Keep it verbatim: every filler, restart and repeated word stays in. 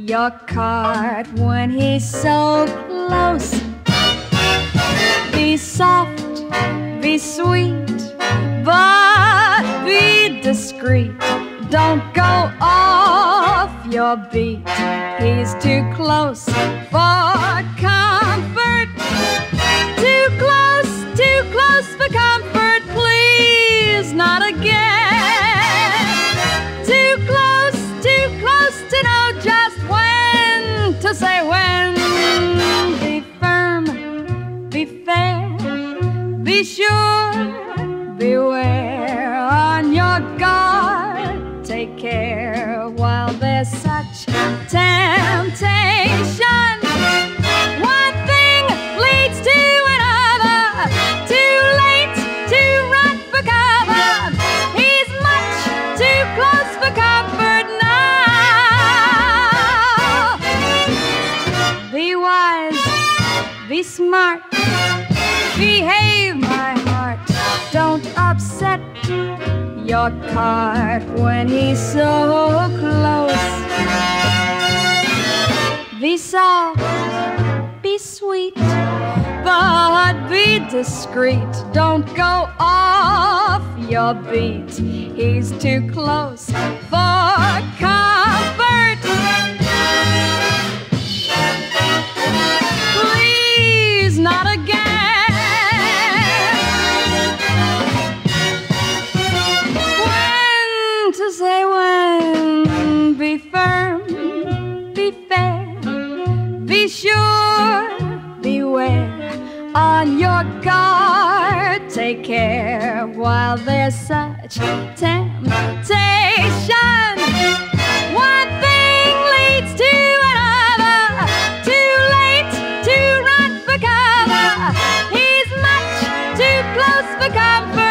your card when he's so close. Be soft, be sweet, but be discreet. Don't go off your beat. He's too close for comfort. Too close, too close for comfort. Please, not again. Too close, too close to know just when to say when. Be firm, be fair, be sure, beware. On your guard, take care while there's such temptation. One thing leads to another. Too late to run for cover. He's much too close for comfort now. Be wise, be smart, behave, my heart. Don't upset your card when he's so close. Be soft, be sweet, but be discreet. Don't go off your beat. He's too close for comfort. Please, not again. When to say when. Be firm, be fair, be sure, beware. On your guard, take care while there's such temptation. One thing leads to another. Too late to run for cover. He's much too close for comfort.